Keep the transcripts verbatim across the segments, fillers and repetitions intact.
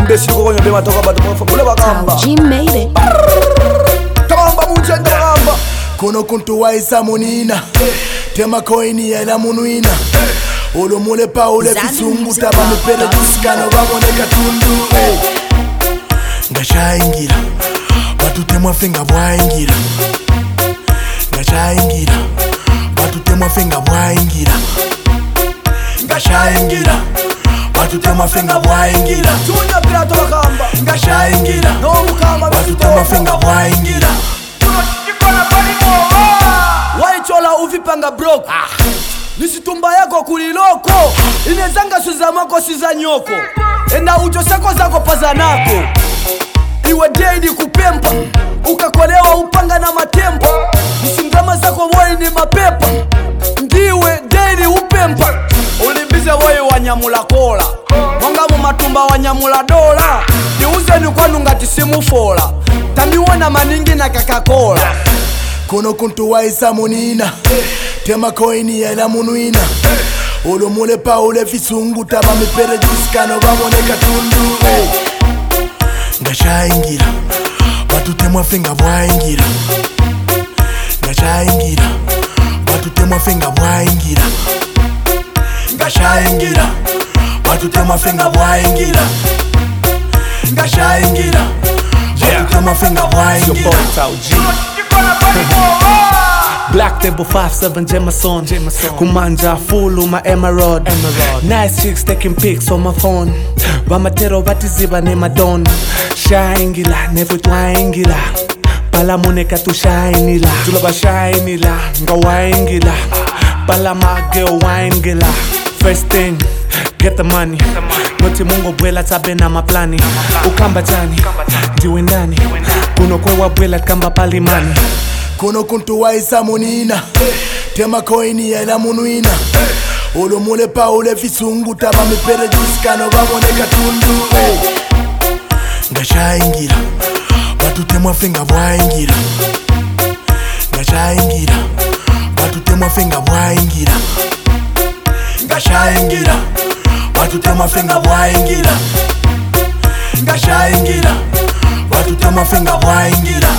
besi kukonyo bema toka batu mule bagamba G made it. Tabamba munjenda bagamba Kuno kuntu waisa munina Tema koini ya na munuina Olo mule pa ule fisungu Taba mipere jusikano Bamoneka tundu Ngasha ingira Batu temwa fenga bwa ingira Ngasha ingira Batu temwa fenga bwa ingira Ngasha ingira Batu temwa fenga bwa ingira Tunya pirato bagamba Ngasha ingira No mukamba Batu temwa fenga bwa ingira Waichola uvipanga broko Nisitumba yako kuliloko Inezanga suza mako siza nyoko Enda ujo sako zako pazanako Iwe daily kupempa Ukakolewa upanga na matempa Nisingama zako woi ni mapepa Ndiwe daily upempa Ulimbize woi wanyamula kola Mwangamu matumba wanyamula dola Niuze ni kwa nungati simu fola Tamiwana maningi na kakakola Kuno kuntu waisa munina Tema koini ya na munuina Olo mule pa ule fisungu Taba mipere jusikano Bamoneka tundu Ngasha ingira Batu temwa fenga bwa ingira Ngasha ingira Batu temwa fenga bwa ingira Ngasha ingira Batu temwa fenga bwa ingira Ngasha ingira Batu temwa fenga bwa ingira Black Table five seven Jameson Kumanja full uma emerald Nice chicks taking pics on my phone Bamatero batiziba ne madon Shaingila never twaingila Pala moneka tu shainila Tulaba shainila nga waingila Pala mage waingila First thing get the money Noti mungo bwela tabe na maplani Ukamba tani Ndiwe ndani Kuno kwe wabwela kamba palimani Kuno kuntu waisa munina Tema koini ya na munuina Olo mule pa ule fisungu Taba mipere jusikano Bamoneka tundu Ngasha ingira Batu temwa fenga bwa ingira Ngasha ingira Batu temwa fenga bwa ingira Ngasha ingira Batu temwa fenga bwa ingira Ngasha ingira Batu temwa fenga bwa ingira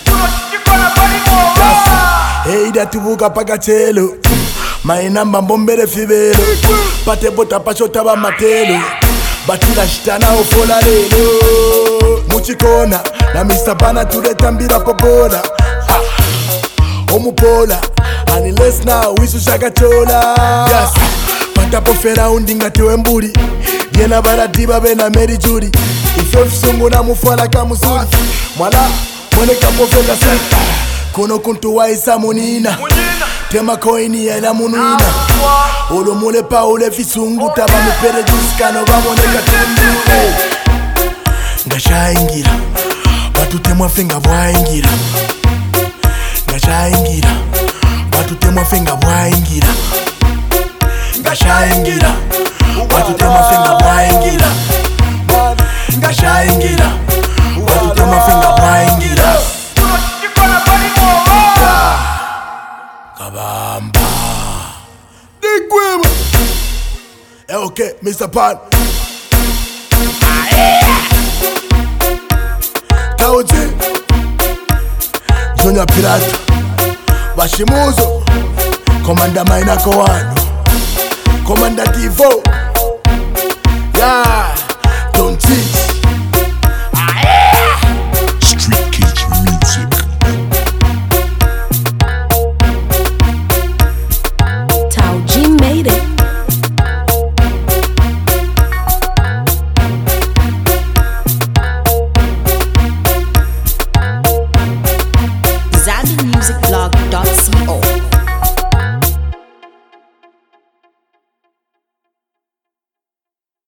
Eida tubuka paka chelo Mainamba mbombere fibelo Pate bota pachota ba matelo Batila shitana ufola lelo Muchikona na mister Bana tuleta mbira popola Omupola Unless now wisu shaka chola Yes Pata pofera undinga tewe mbuli Yena baradiba bena Mary Judy Ife fisungu na mufola kamusuri Mwala mwene kapofeka seka Kuno kuntu waisa munina Tema koini ya na munuina Olo mule pa ule fisungu Taba mipere jusikano Bamoneka tundu Ngasha ingira Batu temwa fenga bwa ingira Ngasha ingira Batu temwa fenga bwa ingira Ngasha ingira Batu temwa fenga bwa ingira Ngasha ingira Batu temwa fenga bwa ingira Kabamba Dikwema Eh okay, mister Pan Kauji Junior Pirata Bashimuzo Komanda Maina Kowano Komanda Divo Yeah Don't see